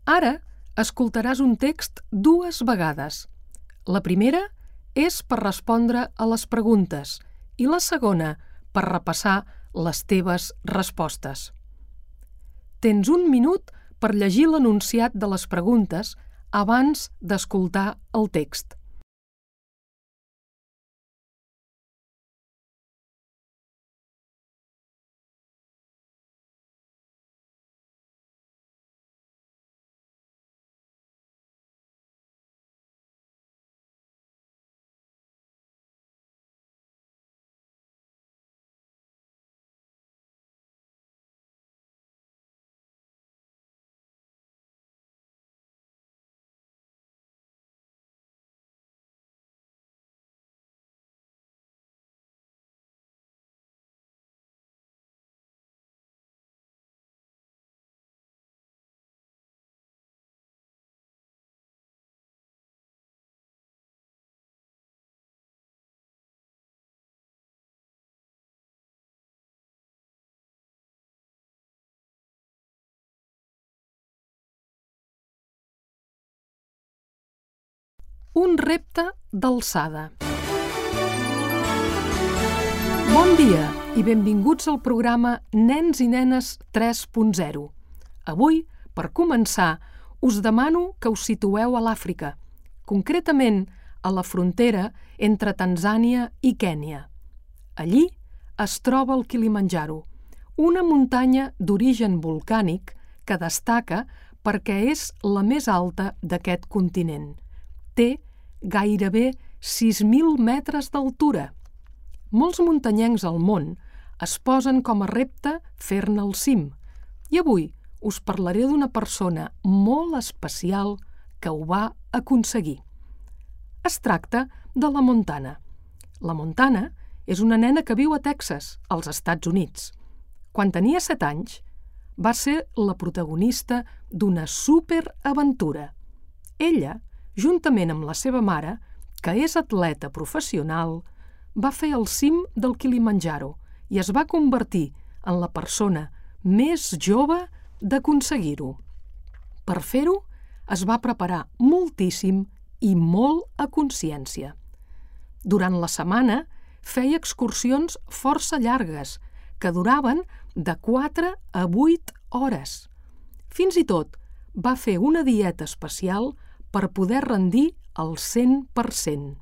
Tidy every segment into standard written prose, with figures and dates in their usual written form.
Ara escoltaràs un text 2 vegades. La primera és per respondre a les preguntes i la segona per repassar les teves respostes. Tens 1 minut per llegir l'enunciat de les preguntes abans d'escoltar el text. Un repte d'alçada. Bon dia i benvinguts al programa Nens i Nenes 3.0. Avui, per començar, us demano que us situeu a l'Àfrica, concretament a la frontera entre Tanzània i Kènia. Allí es troba el Kilimanjaro, una muntanya d'origen volcànic que destaca perquè és la més alta d'aquest continent. Té gairebé 6.000 metres d'altura. Molts muntanyencs al món es posen com a repte fer-ne el cim i avui us parlaré d'una persona molt especial que ho va aconseguir. Es tracta de la Montana. La Montana és una nena que viu a Texas, als Estats Units. Quan tenia 7 anys, va ser la protagonista d'una superaventura. Ella, juntament amb la seva mare, que és atleta professional, va fer el cim del Kilimanjaro i es va convertir en la persona més jove d'aconseguir-ho. Per fer-ho, es va preparar moltíssim i molt a consciència. Durant la setmana, feia excursions força llargues, que duraven de 4 a 8 hores. Fins i tot va fer una dieta especial per poder rendir al 100%.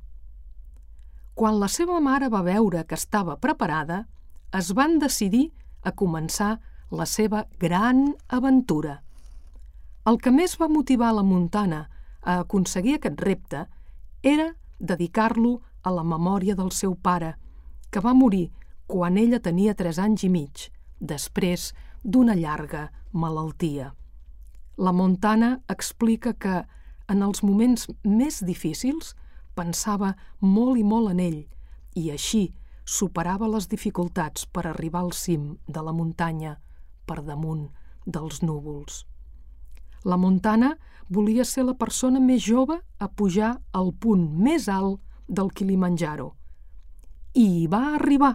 Quan la seva mare va veure que estava preparada, es van decidir a començar la seva gran aventura. El que més va motivar la Montana a aconseguir aquest repte era dedicar-lo a la memòria del seu pare, que va morir quan ella tenia 3 anys i mig, després d'una llarga malaltia. La Montana explica que en els moments més difícils pensava molt i molt en ell i així superava les dificultats per arribar al cim de la muntanya per damunt dels núvols. La Montana volia ser la persona més jove a pujar al punt més alt del Kilimanjaro. I hi va arribar.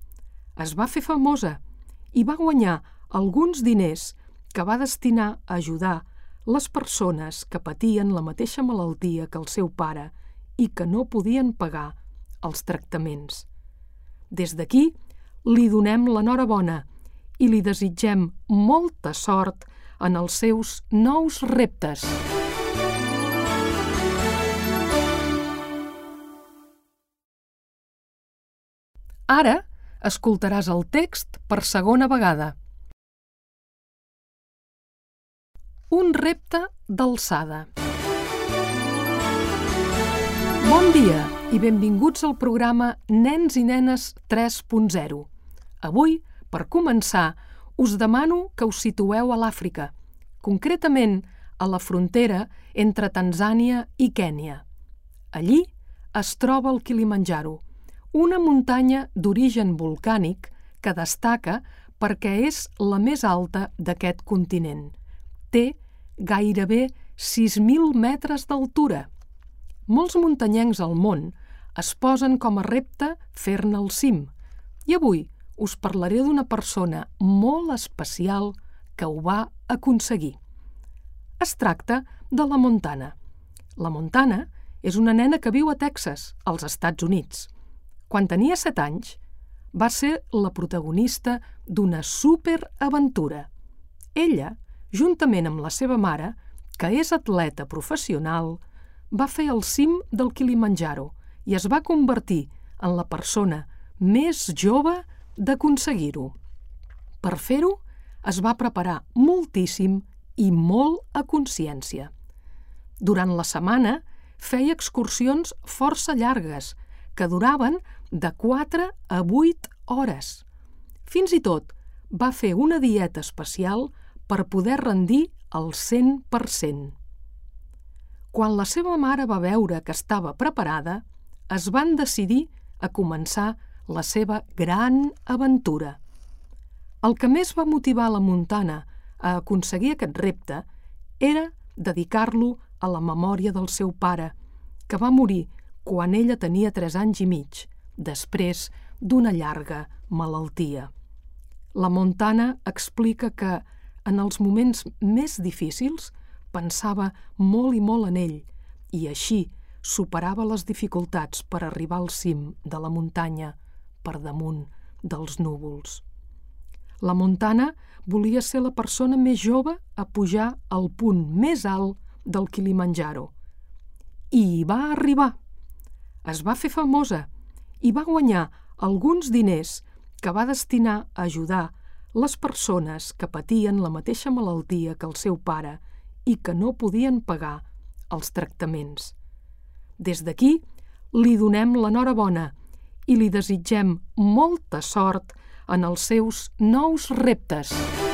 Es va fer famosa i va guanyar alguns diners que va destinar a ajudar les persones que patien la mateixa malaltia que el seu pare i que no podien pagar els tractaments. Des d'aquí li donem l'enhorabona i li desitgem molta sort en els seus nous reptes. Ara escoltaràs el text per segona vegada. Un repte d'alçada. Bon dia i benvinguts al programa Nens i Nenes 3.0. Avui, per començar, us demano que us situeu a l'Àfrica, concretament a la frontera entre Tanzània i Kènia. Allí es troba el Kilimanjaro, una muntanya d'origen volcànic que destaca perquè és la més alta d'aquest continent. Té gairebé 6.000 metres d'altura. Molts muntanyencs al món es posen com a repte fer-ne el cim i avui us parlaré d'una persona molt especial que ho va aconseguir. Es tracta de la Montana. La Montana és una nena que viu a Texas, als Estats Units. Quan tenia 7 anys, va ser la protagonista d'una superaventura. Ella, juntament amb la seva mare, que és atleta professional, va fer el cim del Kilimanjaro i es va convertir en la persona més jove d'aconseguir-ho. Per fer-ho, es va preparar moltíssim i molt a consciència. Durant la setmana, feia excursions força llargues, que duraven de 4 a 8 hores. Fins i tot va fer una dieta especial per poder rendir al 100%. Quan la seva mare va veure que estava preparada, es van decidir a començar la seva gran aventura. El que més va motivar la Montana a aconseguir aquest repte era dedicar-lo a la memòria del seu pare, que va morir quan ella tenia 3 anys i mig, després d'una llarga malaltia. La Montana explica que, en els moments més difícils, pensava molt i molt en ell i així superava les dificultats per arribar al cim de la muntanya per damunt dels núvols. La Montana volia ser la persona més jove a pujar al punt més alt del Kilimanjaro. I hi va arribar. Es va fer famosa i va guanyar alguns diners que va destinar a ajudar les persones que patien la mateixa malaltia que el seu pare i que no podien pagar els tractaments. Des d'aquí li donem l'enhorabona i li desitgem molta sort en els seus nous reptes.